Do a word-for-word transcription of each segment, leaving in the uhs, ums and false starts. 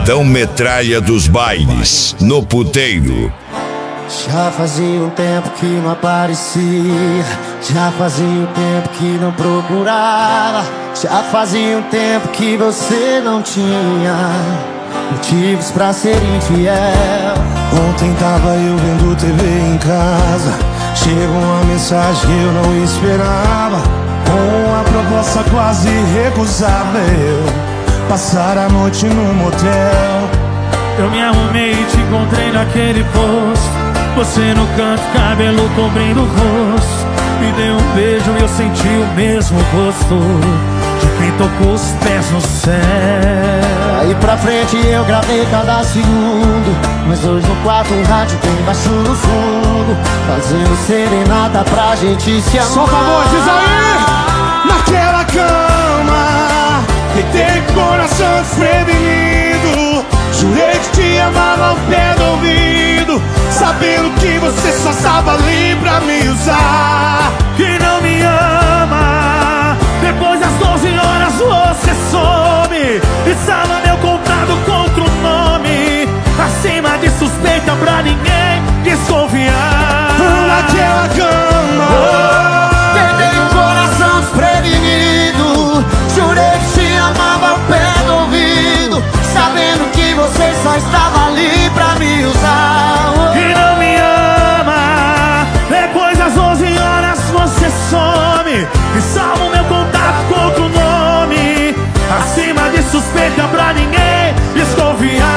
Capitão Metralha dos bailes, no puteiro. Já fazia um tempo que não aparecia, já fazia um tempo que não procurava, já fazia um tempo que você não tinha motivos pra ser infiel. Ontem tava eu vendo T V em casa, chegou uma mensagem que eu não esperava, com uma proposta quase recusável, passar a noite num motel. Eu me arrumei e te encontrei naquele posto, você no canto, cabelo cobrindo o rosto. Me deu um beijo e eu senti o mesmo gosto de quem tocou os pés no céu. Aí pra frente eu gravei cada segundo, mas hoje no quarto o rádio tem baixo no fundo, fazendo serenata pra gente se amar. Solta a voz, diz aí! Naquela cama, deitei com o coração desprevenido, jurei que te amava ao pé do ouvido, sabendo que você só estava ali pra me usar. Que não me ama, depois das doze horas você some, estava meu contrato contra o nome, acima de suspeita pra ninguém desconfiar. Naquela cama, deitei o coração desprevenido, jurei que te amava ao pé do ouvido, sabendo que você só estava ali pra me usar. Que não me ama, depois das onze horas você some, e salvo meu contato com outro nome, acima de suspeita pra ninguém desconfiar.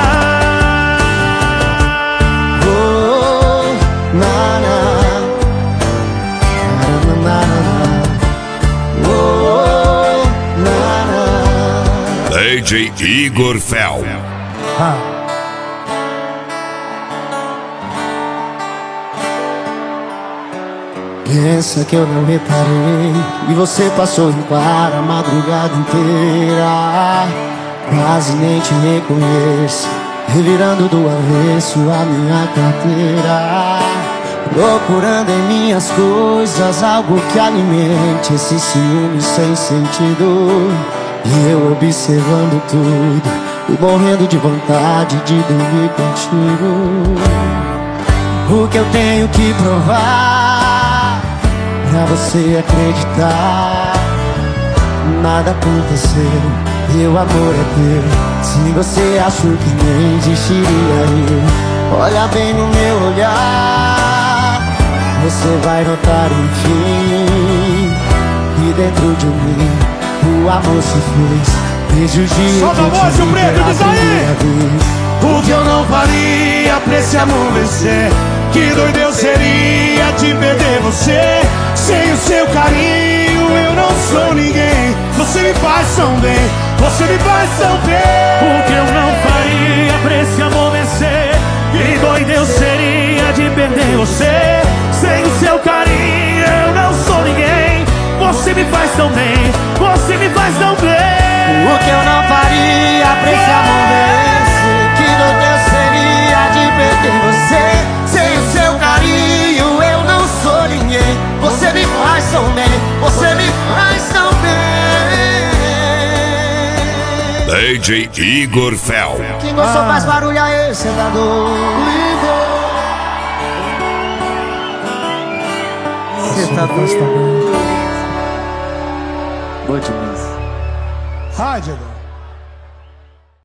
Oh, na, na, na, na, na. Oh, na, na. D J Igor Fel. Ah. Pensa que eu não reparei, e você passou em claro a madrugada inteira, quase nem te reconheço, revirando do avesso a minha carteira, procurando em minhas coisas algo que alimente esse ciúme sem sentido. E eu observando tudo e morrendo de vontade de dormir contigo. O que eu tenho que provar pra você acreditar? Nada aconteceu, meu amor é teu. Se você achou que nem existiria eu, olha bem no meu olhar, você vai notar enfim que dentro de mim o amor se fez. Desde o dia solta a voz, o preto, diz aí! O que eu não faria pra esse amor vencer? que doido eu seria de perder você. Sem o seu carinho eu não sou ninguém. Você me faz tão bem, você me faz tão bem. O que eu não faria pra esse amor vencer? Que doido eu seria de perder você. Sem o seu carinho eu não sou ninguém. Você me faz tão bem, você me faz tão bem. O que eu não faria pra esse amor vencer? Que doido eu seria de perder você. Sem o seu carinho eu não sou ninguém. Você me faz tão bem, você me faz tão bem. D J Igor Fel. Quem gostou faz barulho aí, cê tá doido. Cê tá doido. Boa demais. Rádio.